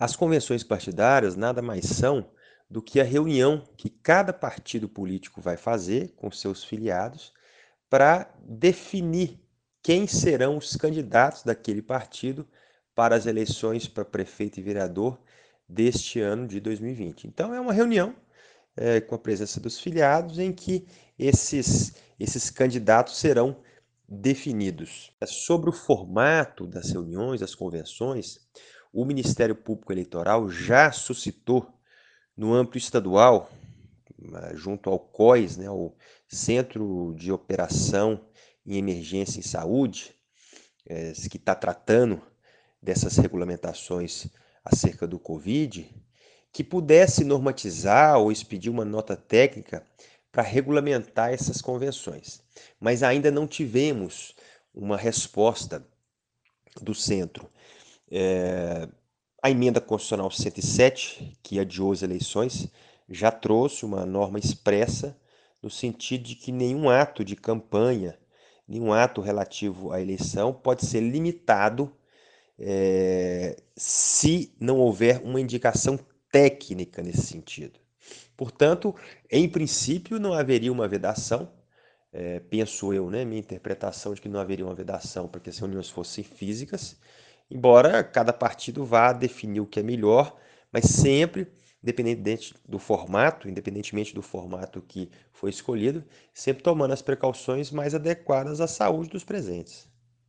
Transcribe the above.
As convenções partidárias nada mais são do que a reunião que cada partido político vai fazer com seus filiados para definir quem serão os candidatos daquele partido para as eleições para prefeito e vereador deste ano de 2020. Então, é uma reunião com a presença dos filiados em que esses candidatos serão definidos. Sobre o formato das reuniões, das convenções, o Ministério Público Eleitoral já suscitou no âmbito estadual, junto ao COIS, né, o Centro de Operação em Emergência em Saúde, que está tratando dessas regulamentações acerca do Covid, que pudesse normatizar ou expedir uma nota técnica para regulamentar essas convenções. Mas ainda não tivemos uma resposta do centro. A emenda constitucional 107, que adiou as eleições, já trouxe uma norma expressa no sentido de que nenhum ato de campanha, nenhum ato relativo à eleição pode ser limitado se não houver uma indicação técnica nesse sentido. Portanto, em princípio, não haveria uma vedação, penso eu, né, minha interpretação de que não haveria uma vedação para que as reuniões fossem físicas, embora cada partido vá definir o que é melhor, mas sempre, independentemente do formato que foi escolhido, sempre tomando as precauções mais adequadas à saúde dos presentes.